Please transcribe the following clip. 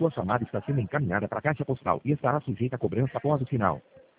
Sua chamada está sendo encaminhada para a caixa postal e estará sujeita a cobrança após o sinal.